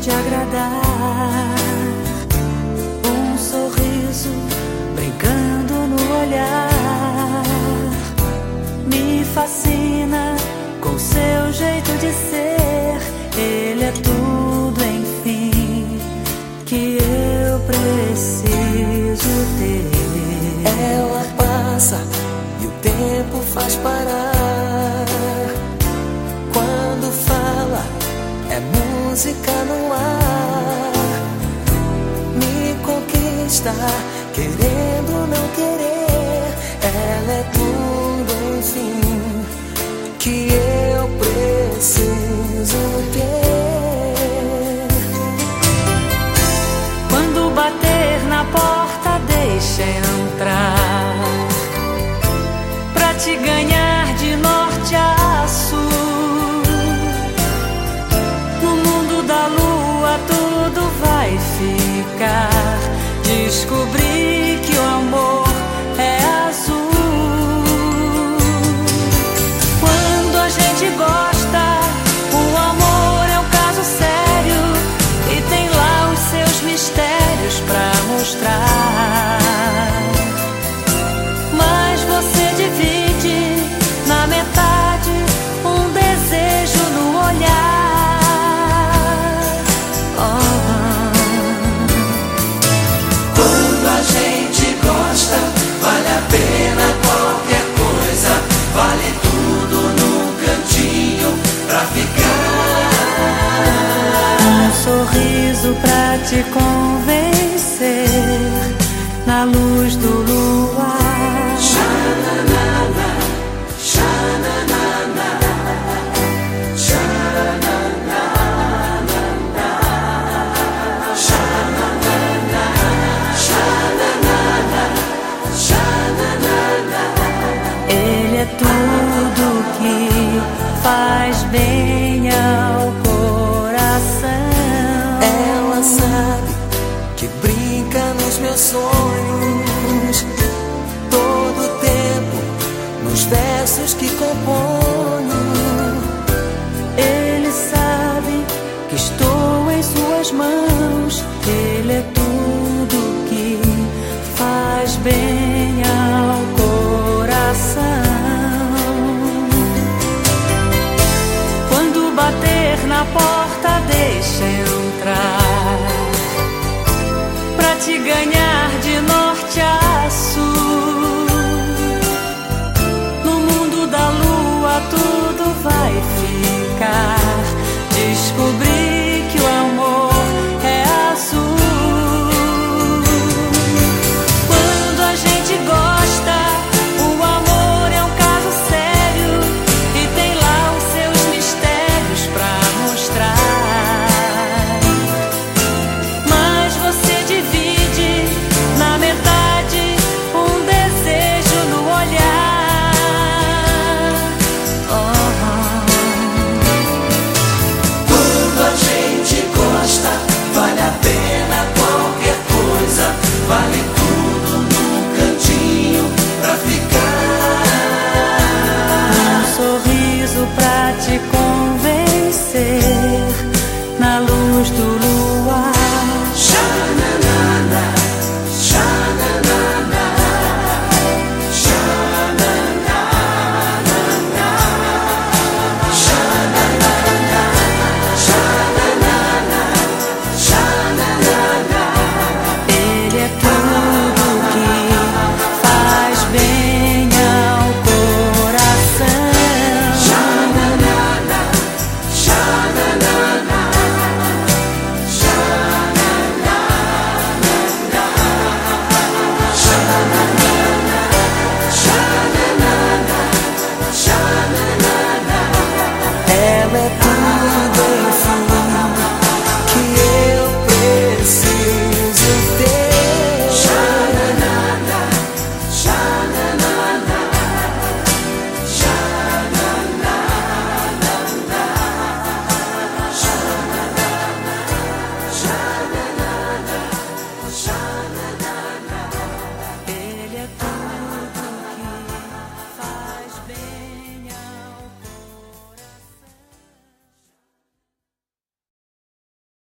de agradar, um sorriso brincando no olhar. Me fascina com seu jeito de ser, ele é tudo, enfim, que eu preciso ter. Ela passa e o tempo faz parar. Quando fala, é música no ar. Me conquista, querendo não querer. Ela é tudo, enfim, que eu preciso ter. Quando bater na porta, deixa entrar, pra te ganhar de norte a sul. No mundo da lua tudo vai ficar. Descobri que o amor é azul. Quando a gente gosta, o amor é um caso sério e tem lá os seus mistérios pra mostrar. Mas você divide na metade um desejo no olhar. Quando a gente gosta, vale a pena qualquer coisa. Vale tudo num cantinho pra ficar. Um sorriso pra te convencer na luz do luar. Xananana, xananana, xananana, xananana, xananana, xananana. Ele é tudo que faz bem ao coração. Ela sabe que brinca nos meus sonhos, todo tempo nos versos que componho. Ele sabe que estou em suas mãos. Ele é tudo que faz bem ao coração. Quando bater na porta, deixa entrar, pra te ganhar de norte a sul. No mundo da lua tudo vai ficar. Descobri que o amor é azul. Quando a gente gosta, o amor é um caso sério e tem lá os seus mistérios pra mostrar. Mas você divide na metade um desejo no olhar. Quando a gente gosta, vale a pena qualquer coisa. Vale tudo num cantinho pra ficar. Um sorriso pra te convencer na luz do